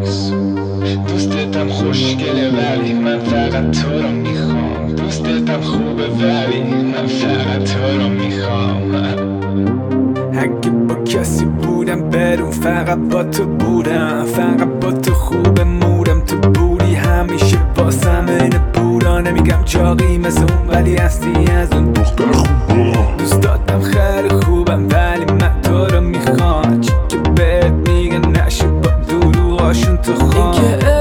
نیست. دوستتم خوشگله ولی من فقط تو رو میخوام. دوستتم خوبه ولی من فقط تو رو میخوام. اگه با کسی بودم برون فقط با تو بودم. فقط با تو خوبه مودم تو بودی همیشه واسم اینه بودا. نمیگم چاقی مثل اون ولی هستی از اون دختر خوبه. دوست دادم خیلی خوبم ولی من تو رو میخوام. چی که بهت میگن نشه با دروغاشون تو خوام.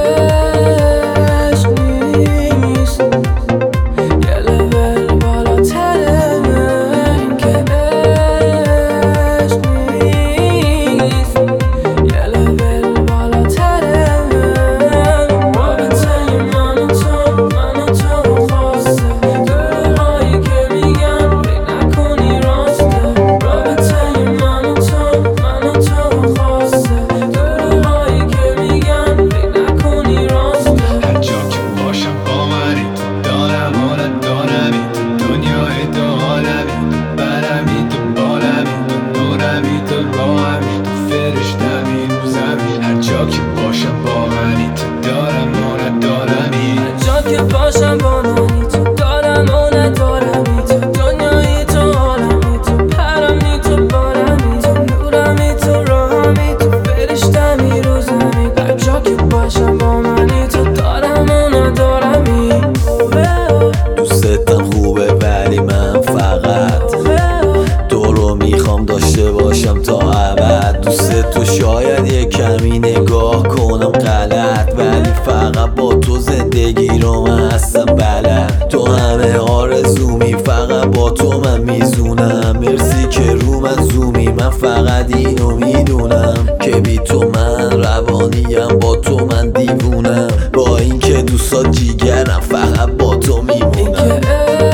که باشم با منی تو دارم و ندارمی. هر جا که باشم با منی تو دارم و ندارمی. تو دنیایی تو عالمی تو پرمی تو بارمی. تو نورمی تو راهمی تو فرشتمی رو زمین. هر جا که باشم با منی تو دارم و ندارمی. دوستتم خوبه ولی من فقط تو رو میخوام داشته باشم تا ابد. دوست تو شاید یه کمی نگاه کنم غلط ولی فقط با تو زندگی رو من هستم بلد. تو همه آرزومی فقط با تو من میزونم. مرسی که رو من زومی من فقط اینو میدونم که بی تو من روانیم با تو من دیوونم. با اینکه دوستات جیگرم فقط با تو میمونم.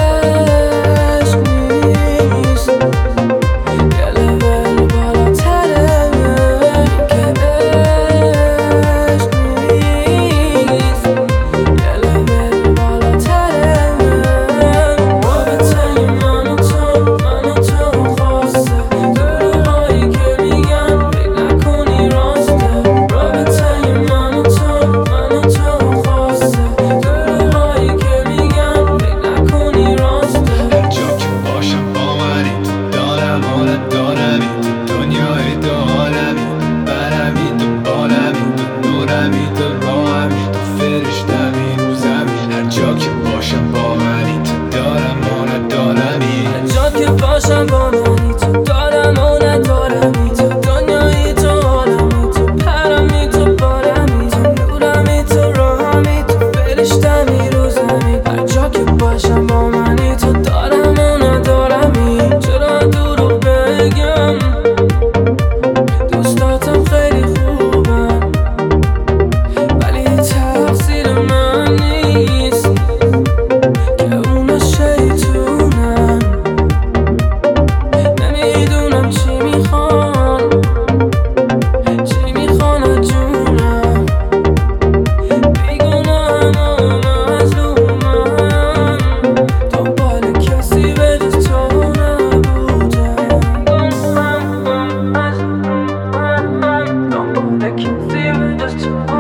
باشم با منی تو دارم و ندارمی. هر جا که باشم با منی تو دارم و ندارمی. تو دنیایی تو عالمی تو پرمی تو بارمی. تو نورمی تو راهمی تو فرشتمی رو زمین. هر جا که باشم با منی تو دارم و ندارمی. چرا دروغ بگم دوستاتم خیلی خوبم ولی تقصیر من نیست که اونا شیطونن. نمیدونم چی میخوان از جونم. بیگناهم و مظلومم دنبال کسی به جز تو نبودم. دنبال کسی به جز تو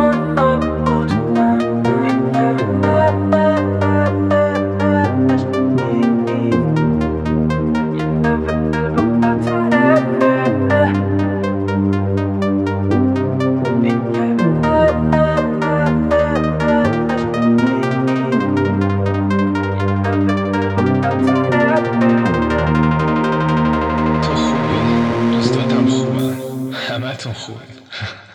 تو خوبی، دوستاتم خوبن، همه تون خوبین.